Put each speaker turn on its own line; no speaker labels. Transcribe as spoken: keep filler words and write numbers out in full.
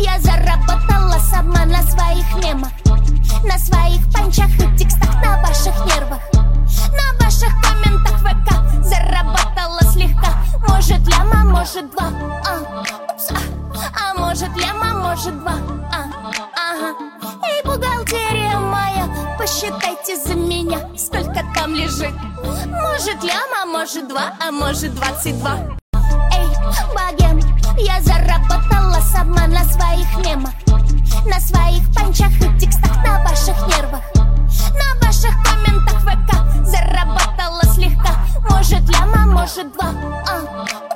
Я заработала сама на своих мемах, на своих панчах и текстах, на ваших нервах, на ваших комментах в ВК. Заработала слегка, может ляма, может два, а, упс, а, а может ляма, может два, а, ага. Эй, бухгалтерия моя, посчитайте за меня, сколько там лежит. Может ляма, может два, а может двадцать два. Эй, богем, я заработала сама на своих мемах, на своих панчах и